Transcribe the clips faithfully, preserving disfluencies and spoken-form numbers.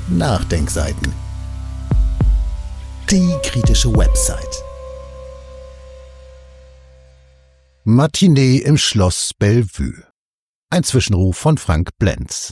Nachdenkseiten. Die kritische Website. Matinee im Schloss Bellevue. Ein Zwischenruf von Frank Blenz.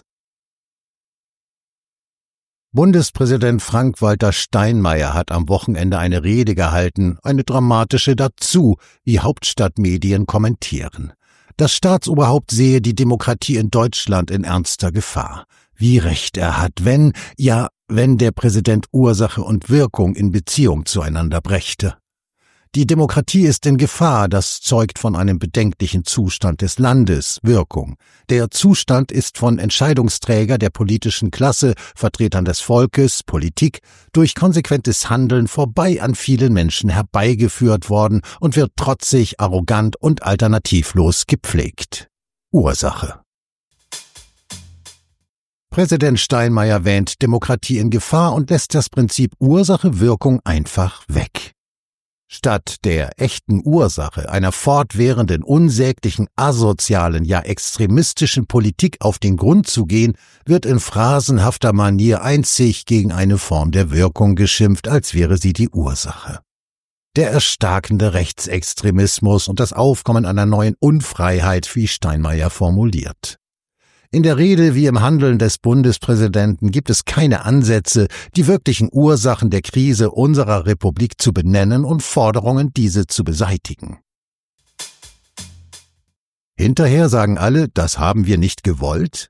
Bundespräsident Frank-Walter Steinmeier hat am Wochenende eine Rede gehalten, eine dramatische dazu, wie Hauptstadtmedien kommentieren. Das Staatsoberhaupt sehe die Demokratie in Deutschland in ernster Gefahr. Wie recht er hat, wenn, ja, wenn der Präsident Ursache und Wirkung in Beziehung zueinander brächte. Die Demokratie ist in Gefahr, das zeugt von einem bedenklichen Zustand des Landes, Wirkung. Der Zustand ist von Entscheidungsträger der politischen Klasse, Vertretern des Volkes, Politik, durch konsequentes Handeln vorbei an vielen Menschen herbeigeführt worden und wird trotzig, arrogant und alternativlos gepflegt. Ursache. Präsident Steinmeier wähnt Demokratie in Gefahr und lässt das Prinzip Ursache-Wirkung einfach weg. Statt der echten Ursache, einer fortwährenden, unsäglichen, asozialen, ja extremistischen Politik auf den Grund zu gehen, wird in phrasenhafter Manier einzig gegen eine Form der Wirkung geschimpft, als wäre sie die Ursache. Der erstarkende Rechtsextremismus und das Aufkommen einer neuen Unfreiheit, wie Steinmeier formuliert. In der Rede wie im Handeln des Bundespräsidenten gibt es keine Ansätze, die wirklichen Ursachen der Krise unserer Republik zu benennen und Forderungen, diese zu beseitigen. Hinterher sagen alle, das haben wir nicht gewollt?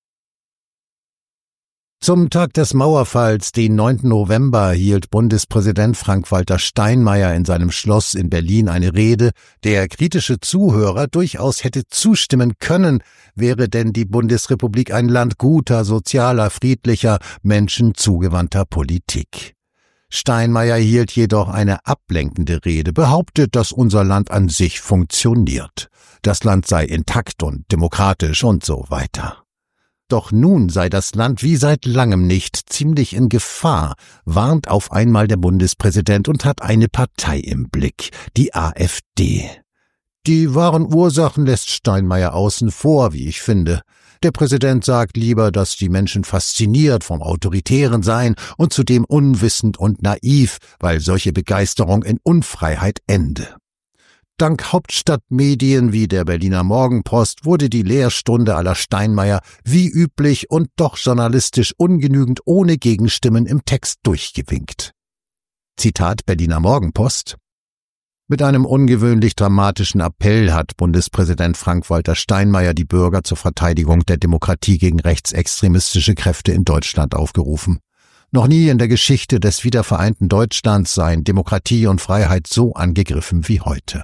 Zum Tag des Mauerfalls, den neunten November, hielt Bundespräsident Frank-Walter Steinmeier in seinem Schloss in Berlin eine Rede, der kritische Zuhörer durchaus hätte zustimmen können, wäre denn die Bundesrepublik ein Land guter, sozialer, friedlicher, menschenzugewandter Politik. Steinmeier hielt jedoch eine ablenkende Rede, behauptet, dass unser Land an sich funktioniert. Das Land sei intakt und demokratisch und so weiter. Doch nun sei das Land wie seit langem nicht ziemlich in Gefahr, warnt auf einmal der Bundespräsident und hat eine Partei im Blick, die AfD. Die wahren Ursachen lässt Steinmeier außen vor, wie ich finde. Der Präsident sagt lieber, dass die Menschen fasziniert vom Autoritären seien und zudem unwissend und naiv, weil solche Begeisterung in Unfreiheit ende. Dank Hauptstadtmedien wie der Berliner Morgenpost wurde die Lehrstunde à la Steinmeier wie üblich und doch journalistisch ungenügend ohne Gegenstimmen im Text durchgewinkt. Zitat Berliner Morgenpost: Mit einem ungewöhnlich dramatischen Appell hat Bundespräsident Frank-Walter Steinmeier die Bürger zur Verteidigung der Demokratie gegen rechtsextremistische Kräfte in Deutschland aufgerufen. Noch nie in der Geschichte des wiedervereinten Deutschlands seien Demokratie und Freiheit so angegriffen wie heute.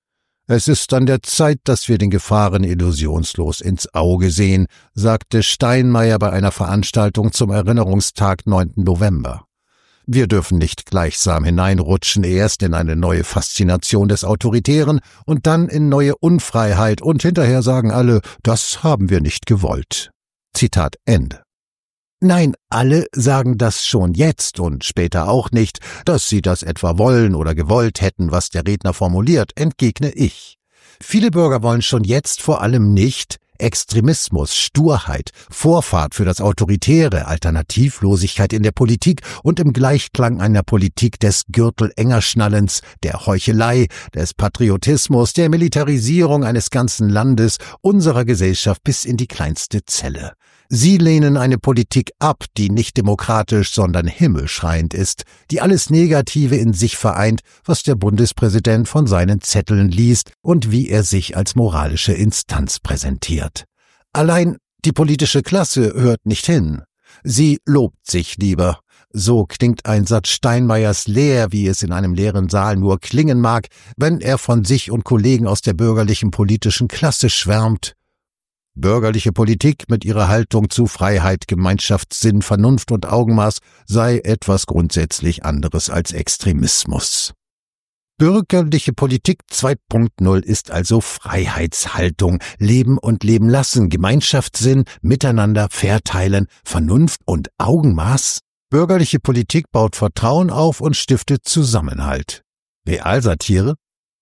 Es ist an der Zeit, dass wir den Gefahren illusionslos ins Auge sehen, sagte Steinmeier bei einer Veranstaltung zum Erinnerungstag neunten November. Wir dürfen nicht gleichsam hineinrutschen, erst in eine neue Faszination des Autoritären und dann in neue Unfreiheit und hinterher sagen alle, das haben wir nicht gewollt. Zitat Ende. Nein, alle sagen das schon jetzt und später auch nicht, dass sie das etwa wollen oder gewollt hätten, was der Redner formuliert, entgegne ich. Viele Bürger wollen schon jetzt vor allem nicht Extremismus, Sturheit, Vorfahrt für das Autoritäre, Alternativlosigkeit in der Politik und im Gleichklang einer Politik des Gürtel-enger-Schnallens, der Heuchelei, des Patriotismus, der Militarisierung eines ganzen Landes, unserer Gesellschaft bis in die kleinste Zelle. Sie lehnen eine Politik ab, die nicht demokratisch, sondern himmelschreiend ist, die alles Negative in sich vereint, was der Bundespräsident von seinen Zetteln liest und wie er sich als moralische Instanz präsentiert. Allein die politische Klasse hört nicht hin. Sie lobt sich lieber. So klingt ein Satz Steinmeiers leer, wie es in einem leeren Saal nur klingen mag, wenn er von sich und Kollegen aus der bürgerlichen politischen Klasse schwärmt. Bürgerliche Politik mit ihrer Haltung zu Freiheit, Gemeinschaftssinn, Vernunft und Augenmaß sei etwas grundsätzlich anderes als Extremismus. Bürgerliche Politik zwei Punkt null ist also Freiheitshaltung, Leben und Leben lassen, Gemeinschaftssinn, Miteinander, Verteilen, Vernunft und Augenmaß. Bürgerliche Politik baut Vertrauen auf und stiftet Zusammenhalt. Realsatire?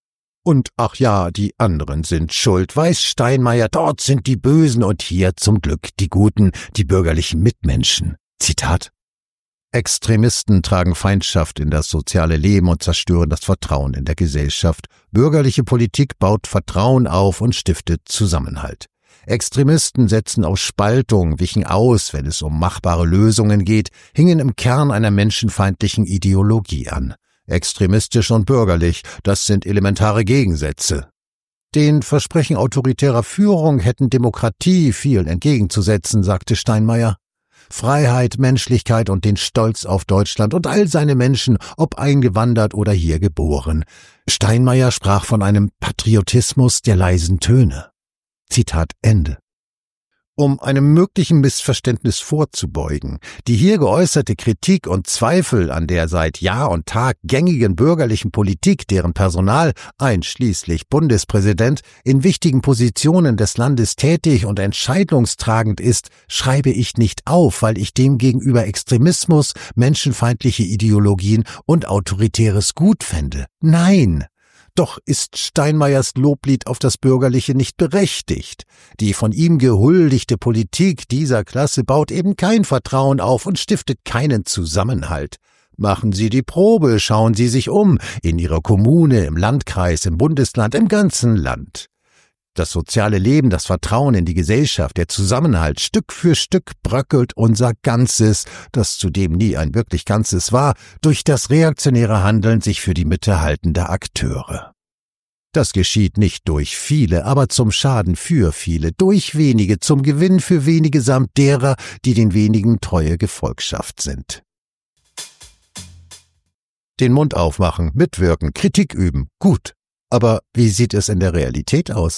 Und ach ja, die anderen sind schuld, weiß Steinmeier, dort sind die Bösen und hier zum Glück die Guten, die bürgerlichen Mitmenschen. Zitat Extremisten tragen Feindschaft in das soziale Leben und zerstören das Vertrauen in der Gesellschaft. Bürgerliche Politik baut Vertrauen auf und stiftet Zusammenhalt. Extremisten setzen auf Spaltung, wichen aus, wenn es um machbare Lösungen geht, hingen im Kern einer menschenfeindlichen Ideologie an. Extremistisch und bürgerlich, das sind elementare Gegensätze. Den Versprechen autoritärer Führung hätten Demokratie viel entgegenzusetzen, sagte Steinmeier. Freiheit, Menschlichkeit und den Stolz auf Deutschland und all seine Menschen, ob eingewandert oder hier geboren. Steinmeier sprach von einem Patriotismus der leisen Töne. Zitat Ende. Um einem möglichen Missverständnis vorzubeugen, die hier geäußerte Kritik und Zweifel an der seit Jahr und Tag gängigen bürgerlichen Politik, deren Personal, einschließlich Bundespräsident, in wichtigen Positionen des Landes tätig und entscheidungstragend ist, schreibe ich nicht auf, weil ich demgegenüber Extremismus, menschenfeindliche Ideologien und autoritäres gut fände. Nein! Doch ist Steinmeiers Loblied auf das Bürgerliche nicht berechtigt. Die von ihm gehuldigte Politik dieser Klasse baut eben kein Vertrauen auf und stiftet keinen Zusammenhalt. Machen Sie die Probe, schauen Sie sich um, in Ihrer Kommune, im Landkreis, im Bundesland, im ganzen Land. Das soziale Leben, das Vertrauen in die Gesellschaft, der Zusammenhalt, Stück für Stück bröckelt unser Ganzes, das zudem nie ein wirklich Ganzes war, durch das reaktionäre Handeln sich für die Mitte haltender Akteure. Das geschieht nicht durch viele, aber zum Schaden für viele, durch wenige, zum Gewinn für wenige samt derer, die den wenigen treue Gefolgschaft sind. Den Mund aufmachen, mitwirken, Kritik üben, gut. Aber wie sieht es in der Realität aus?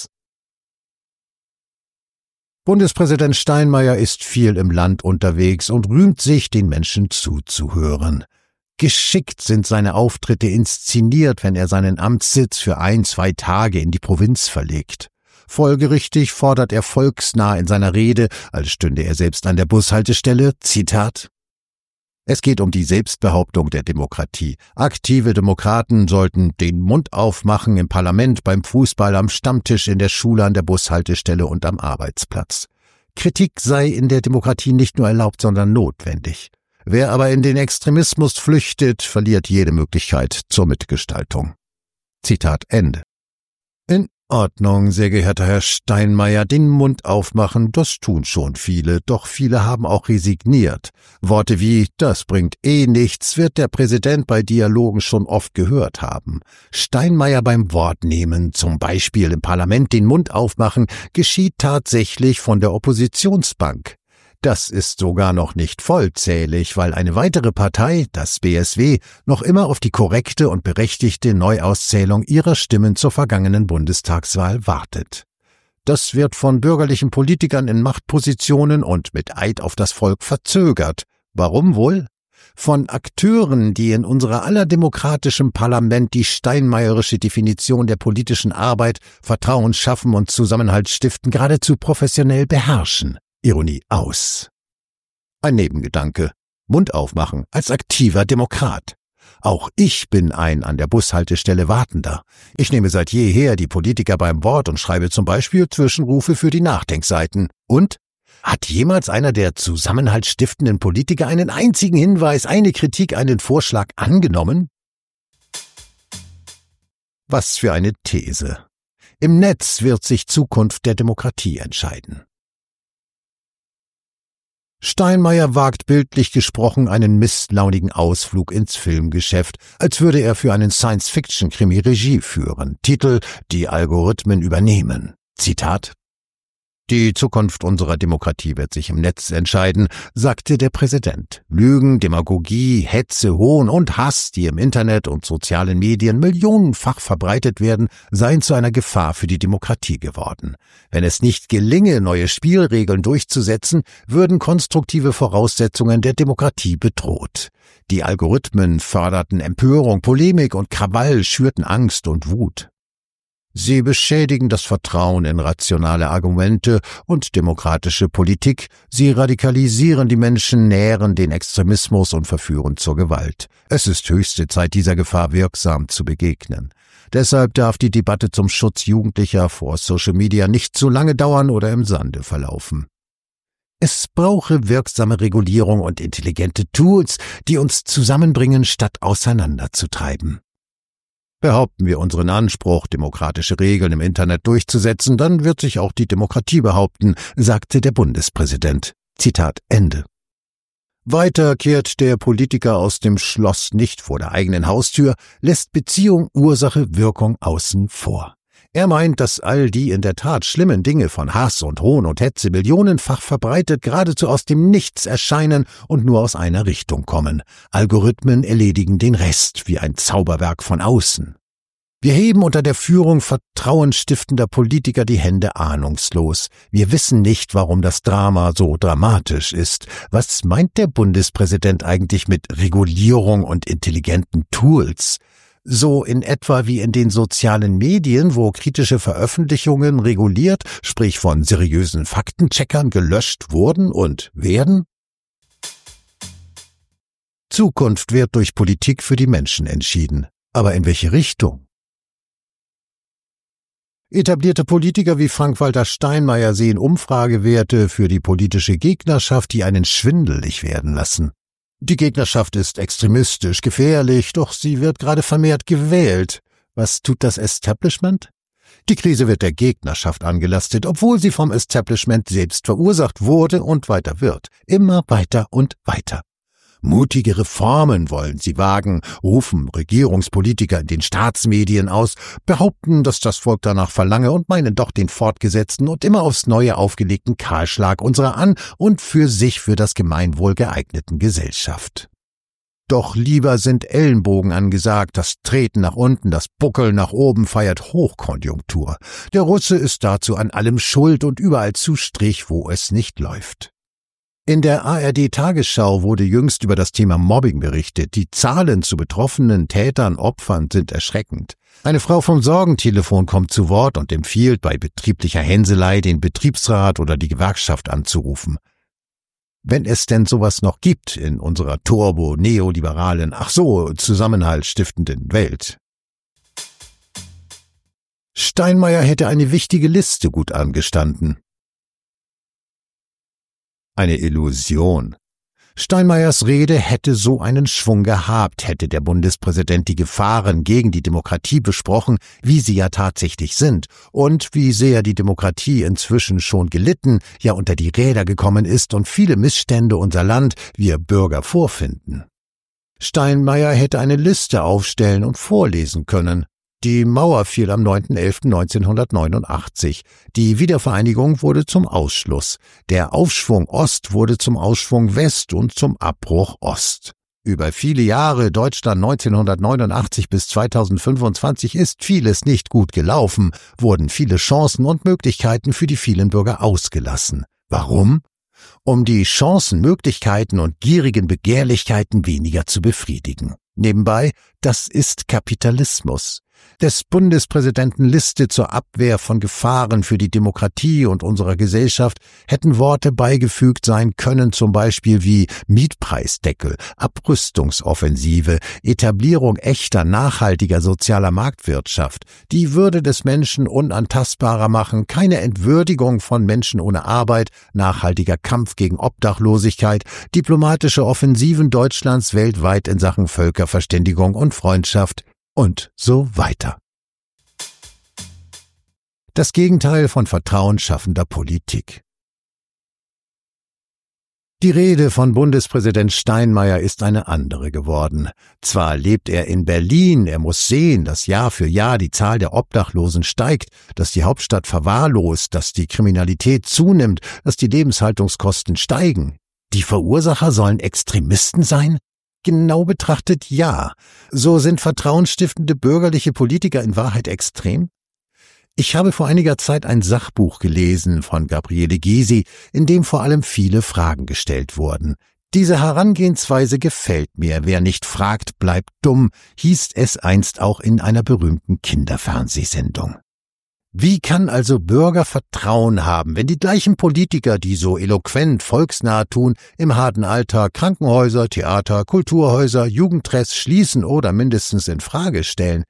Bundespräsident Steinmeier ist viel im Land unterwegs und rühmt sich, den Menschen zuzuhören. Geschickt sind seine Auftritte inszeniert, wenn er seinen Amtssitz für ein, zwei Tage in die Provinz verlegt. Folgerichtig fordert er volksnah in seiner Rede, als stünde er selbst an der Bushaltestelle, Zitat: Es geht um die Selbstbehauptung der Demokratie. Aktive Demokraten sollten den Mund aufmachen im Parlament, beim Fußball, am Stammtisch, in der Schule, an der Bushaltestelle und am Arbeitsplatz. Kritik sei in der Demokratie nicht nur erlaubt, sondern notwendig. Wer aber in den Extremismus flüchtet, verliert jede Möglichkeit zur Mitgestaltung. Zitat Ende. In Ordnung, sehr geehrter Herr Steinmeier, den Mund aufmachen, das tun schon viele, doch viele haben auch resigniert. Worte wie, das bringt eh nichts, wird der Präsident bei Dialogen schon oft gehört haben. Steinmeier beim Wort nehmen, zum Beispiel im Parlament den Mund aufmachen, geschieht tatsächlich von der Oppositionsbank. Das ist sogar noch nicht vollzählig, weil eine weitere Partei, das B S W, noch immer auf die korrekte und berechtigte Neuauszählung ihrer Stimmen zur vergangenen Bundestagswahl wartet. Das wird von bürgerlichen Politikern in Machtpositionen und mit Eid auf das Volk verzögert. Warum wohl? Von Akteuren, die in unserer aller demokratischem Parlament die steinmeierische Definition der politischen Arbeit, Vertrauen schaffen und Zusammenhalt stiften, geradezu professionell beherrschen. Ironie aus. Ein Nebengedanke. Mund aufmachen als aktiver Demokrat. Auch ich bin ein an der Bushaltestelle Wartender. Ich nehme seit jeher die Politiker beim Wort und schreibe zum Beispiel Zwischenrufe für die Nachdenkseiten. Und? Hat jemals einer der zusammenhaltsstiftenden Politiker einen einzigen Hinweis, eine Kritik, einen Vorschlag angenommen? Was für eine These. Im Netz wird sich Zukunft der Demokratie entscheiden. Steinmeier wagt bildlich gesprochen einen misslaunigen Ausflug ins Filmgeschäft, als würde er für einen Science-Fiction-Krimi Regie führen. Titel: Die Algorithmen übernehmen. Zitat: Die Zukunft unserer Demokratie wird sich im Netz entscheiden, sagte der Präsident. Lügen, Demagogie, Hetze, Hohn und Hass, die im Internet und sozialen Medien millionenfach verbreitet werden, seien zu einer Gefahr für die Demokratie geworden. Wenn es nicht gelinge, neue Spielregeln durchzusetzen, würden konstruktive Voraussetzungen der Demokratie bedroht. Die Algorithmen förderten Empörung, Polemik und Krawall, schürten Angst und Wut. Sie beschädigen das Vertrauen in rationale Argumente und demokratische Politik, sie radikalisieren die Menschen, nähren den Extremismus und verführen zur Gewalt. Es ist höchste Zeit, dieser Gefahr wirksam zu begegnen. Deshalb darf die Debatte zum Schutz Jugendlicher vor Social Media nicht zu lange dauern oder im Sande verlaufen. Es brauche wirksame Regulierung und intelligente Tools, die uns zusammenbringen, statt auseinanderzutreiben. Behaupten wir unseren Anspruch, demokratische Regeln im Internet durchzusetzen, dann wird sich auch die Demokratie behaupten, sagte der Bundespräsident. Zitat Ende. Weiter kehrt der Politiker aus dem Schloss nicht vor der eigenen Haustür, lässt Beziehung, Ursache, Wirkung außen vor. Er meint, dass all die in der Tat schlimmen Dinge von Hass und Hohn und Hetze millionenfach verbreitet geradezu aus dem Nichts erscheinen und nur aus einer Richtung kommen. Algorithmen erledigen den Rest wie ein Zauberwerk von außen. Wir heben unter der Führung vertrauensstiftender Politiker die Hände ahnungslos. Wir wissen nicht, warum das Drama so dramatisch ist. Was meint der Bundespräsident eigentlich mit Regulierung und intelligenten Tools? So in etwa wie in den sozialen Medien, wo kritische Veröffentlichungen reguliert, sprich von seriösen Faktencheckern gelöscht wurden und werden? Zukunft wird durch Politik für die Menschen entschieden. Aber in welche Richtung? Etablierte Politiker wie Frank-Walter Steinmeier sehen Umfragewerte für die politische Gegnerschaft, die einen schwindelig werden lassen. Die Gegnerschaft ist extremistisch, gefährlich, doch sie wird gerade vermehrt gewählt. Was tut das Establishment? Die Krise wird der Gegnerschaft angelastet, obwohl sie vom Establishment selbst verursacht wurde und weiter wird. Immer weiter und weiter. Mutige Reformen wollen sie wagen, rufen Regierungspolitiker in den Staatsmedien aus, behaupten, dass das Volk danach verlange und meinen doch den fortgesetzten und immer aufs Neue aufgelegten Kahlschlag unserer an und für sich für das Gemeinwohl geeigneten Gesellschaft. Doch lieber sind Ellenbogen angesagt, das Treten nach unten, das Buckeln nach oben feiert Hochkonjunktur. Der Russe ist dazu an allem schuld und überall Zustrich, wo es nicht läuft. In der A R D-Tagesschau wurde jüngst über das Thema Mobbing berichtet. Die Zahlen zu betroffenen Tätern, Opfern sind erschreckend. Eine Frau vom Sorgentelefon kommt zu Wort und empfiehlt, bei betrieblicher Hänselei den Betriebsrat oder die Gewerkschaft anzurufen. Wenn es denn sowas noch gibt in unserer turbo-neoliberalen, ach so, zusammenhaltstiftenden Welt. Steinmeier hätte eine wichtige Liste gut angestanden. Eine Illusion. Steinmeiers Rede hätte so einen Schwung gehabt, hätte der Bundespräsident die Gefahren gegen die Demokratie besprochen, wie sie ja tatsächlich sind und wie sehr die Demokratie inzwischen schon gelitten, ja unter die Räder gekommen ist und viele Missstände unser Land, wir Bürger vorfinden. Steinmeier hätte eine Liste aufstellen und vorlesen können. Die Mauer fiel am neunten elften neunzehnhundertneunundachtzig. Die Wiedervereinigung wurde zum Ausschluss. Der Aufschwung Ost wurde zum Ausschwung West und zum Abbruch Ost. Über viele Jahre Deutschland neunzehnhundertneunundachtzig bis zweitausendfünfundzwanzig ist vieles nicht gut gelaufen, wurden viele Chancen und Möglichkeiten für die vielen Bürger ausgelassen. Warum? Um die Chancen, Möglichkeiten und gierigen Begehrlichkeiten weniger zu befriedigen. Nebenbei, das ist Kapitalismus. Des Bundespräsidenten Liste zur Abwehr von Gefahren für die Demokratie und unserer Gesellschaft hätten Worte beigefügt sein können, zum Beispiel wie Mietpreisdeckel, Abrüstungsoffensive, Etablierung echter, nachhaltiger sozialer Marktwirtschaft, die Würde des Menschen unantastbarer machen, keine Entwürdigung von Menschen ohne Arbeit, nachhaltiger Kampf gegen Obdachlosigkeit, diplomatische Offensiven Deutschlands weltweit in Sachen Völkerverständigung und Freundschaft, und so weiter. Das Gegenteil von vertrauensschaffender Politik. Die Rede von Bundespräsident Steinmeier ist eine andere geworden. Zwar lebt er in Berlin, er muss sehen, dass Jahr für Jahr die Zahl der Obdachlosen steigt, dass die Hauptstadt verwahrlost, dass die Kriminalität zunimmt, dass die Lebenshaltungskosten steigen. Die Verursacher sollen Extremisten sein? Genau betrachtet ja. So sind vertrauensstiftende bürgerliche Politiker in Wahrheit extrem? Ich habe vor einiger Zeit ein Sachbuch gelesen von Gabriele Gysi, in dem vor allem viele Fragen gestellt wurden. Diese Herangehensweise gefällt mir. Wer nicht fragt, bleibt dumm, hieß es einst auch in einer berühmten Kinderfernsehsendung. Wie kann also Bürger Vertrauen haben, wenn die gleichen Politiker, die so eloquent volksnah tun, im harten Alltag Krankenhäuser, Theater, Kulturhäuser, Jugendtress schließen oder mindestens in Frage stellen?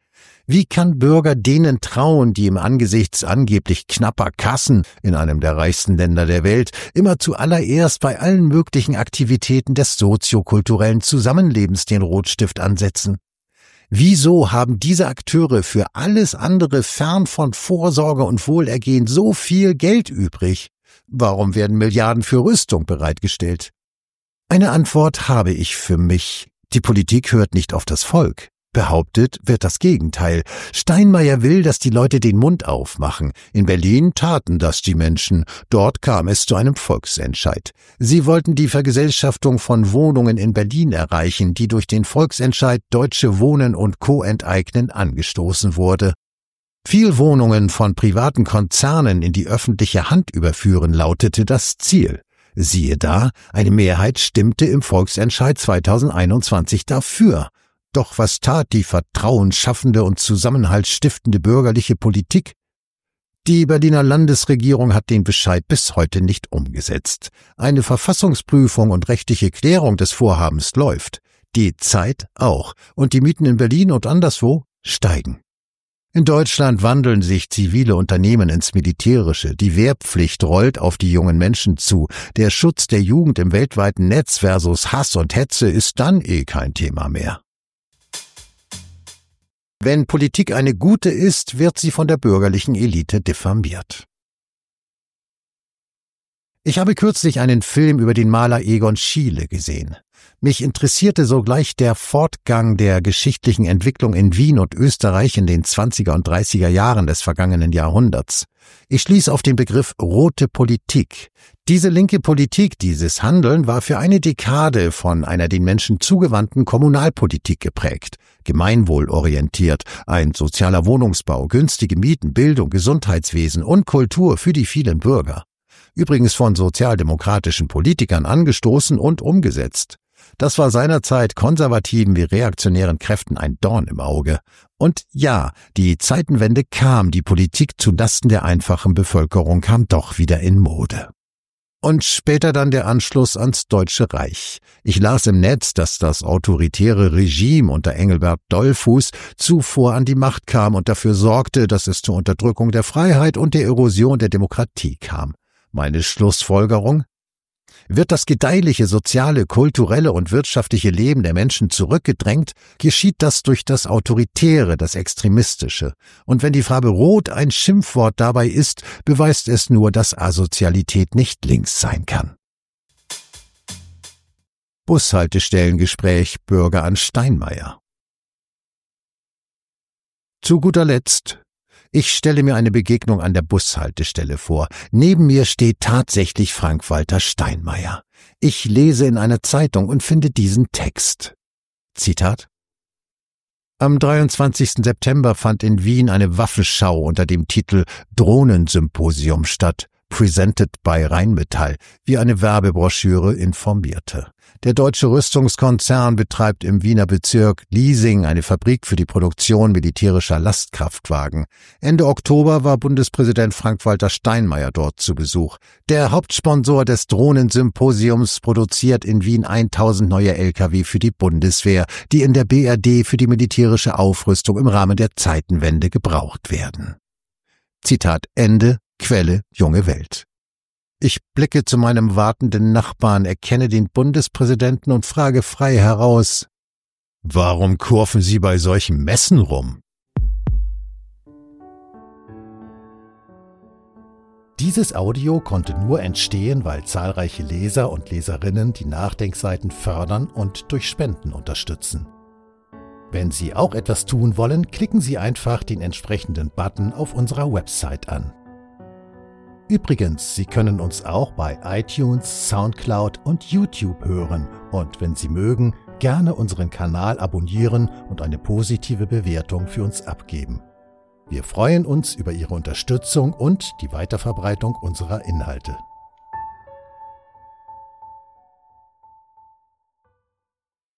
Wie kann Bürger denen trauen, die im angesichts angeblich knapper Kassen in einem der reichsten Länder der Welt immer zuallererst bei allen möglichen Aktivitäten des soziokulturellen Zusammenlebens den Rotstift ansetzen? Wieso haben diese Akteure für alles andere fern von Vorsorge und Wohlergehen so viel Geld übrig? Warum werden Milliarden für Rüstung bereitgestellt? Eine Antwort habe ich für mich. Die Politik hört nicht auf das Volk. Behauptet wird das Gegenteil. Steinmeier will, dass die Leute den Mund aufmachen. In Berlin taten das die Menschen. Dort kam es zu einem Volksentscheid. Sie wollten die Vergesellschaftung von Wohnungen in Berlin erreichen, die durch den Volksentscheid Deutsche Wohnen und Co. enteignen angestoßen wurde. Viel Wohnungen von privaten Konzernen in die öffentliche Hand überführen, lautete das Ziel. Siehe da, eine Mehrheit stimmte im Volksentscheid zweitausendeinundzwanzig dafür. Doch was tat die vertrauensschaffende und zusammenhaltsstiftende bürgerliche Politik? Die Berliner Landesregierung hat den Bescheid bis heute nicht umgesetzt. Eine Verfassungsprüfung und rechtliche Klärung des Vorhabens läuft. Die Zeit auch. Und die Mieten in Berlin und anderswo steigen. In Deutschland wandeln sich zivile Unternehmen ins Militärische. Die Wehrpflicht rollt auf die jungen Menschen zu. Der Schutz der Jugend im weltweiten Netz versus Hass und Hetze ist dann eh kein Thema mehr. Wenn Politik eine gute ist, wird sie von der bürgerlichen Elite diffamiert. Ich habe kürzlich einen Film über den Maler Egon Schiele gesehen. Mich interessierte sogleich der Fortgang der geschichtlichen Entwicklung in Wien und Österreich in den zwanziger und dreißiger Jahren des vergangenen Jahrhunderts. Ich stieß auf den Begriff rote Politik. Diese linke Politik, dieses Handeln war für eine Dekade von einer den Menschen zugewandten Kommunalpolitik geprägt. Gemeinwohlorientiert, ein sozialer Wohnungsbau, günstige Mieten, Bildung, Gesundheitswesen und Kultur für die vielen Bürger. Übrigens von sozialdemokratischen Politikern angestoßen und umgesetzt. Das war seinerzeit konservativen wie reaktionären Kräften ein Dorn im Auge. Und ja, die Zeitenwende kam, die Politik zulasten der einfachen Bevölkerung kam doch wieder in Mode. Und später dann der Anschluss ans Deutsche Reich. Ich las im Netz, dass das autoritäre Regime unter Engelbert Dollfuß zuvor an die Macht kam und dafür sorgte, dass es zur Unterdrückung der Freiheit und der Erosion der Demokratie kam. Meine Schlussfolgerung? Wird das gedeihliche soziale, kulturelle und wirtschaftliche Leben der Menschen zurückgedrängt, geschieht das durch das Autoritäre, das Extremistische. Und wenn die Farbe Rot ein Schimpfwort dabei ist, beweist es nur, dass Asozialität nicht links sein kann. Bushaltestellengespräch Bürger an Steinmeier. Zu guter Letzt: Ich stelle mir eine Begegnung an der Bushaltestelle vor. Neben mir steht tatsächlich Frank-Walter Steinmeier. Ich lese in einer Zeitung und finde diesen Text. Zitat: Am dreiundzwanzigsten September fand in Wien eine Waffenschau unter dem Titel Drohnensymposium statt, presented by Rheinmetall, wie eine Werbebroschüre informierte. Der deutsche Rüstungskonzern betreibt im Wiener Bezirk Liesing eine Fabrik für die Produktion militärischer Lastkraftwagen. Ende Oktober war Bundespräsident Frank-Walter Steinmeier dort zu Besuch. Der Hauptsponsor des Drohnensymposiums produziert in Wien tausend neue L K W für die Bundeswehr, die in der B R D für die militärische Aufrüstung im Rahmen der Zeitenwende gebraucht werden. Zitat Ende, Quelle Junge Welt. Ich blicke zu meinem wartenden Nachbarn, erkenne den Bundespräsidenten und frage frei heraus: Warum kurven Sie bei solchen Messen rum? Dieses Audio konnte nur entstehen, weil zahlreiche Leser und Leserinnen die Nachdenkseiten fördern und durch Spenden unterstützen. Wenn Sie auch etwas tun wollen, klicken Sie einfach den entsprechenden Button auf unserer Website an. Übrigens, Sie können uns auch bei iTunes, Soundcloud und YouTube hören und wenn Sie mögen, gerne unseren Kanal abonnieren und eine positive Bewertung für uns abgeben. Wir freuen uns über Ihre Unterstützung und die Weiterverbreitung unserer Inhalte.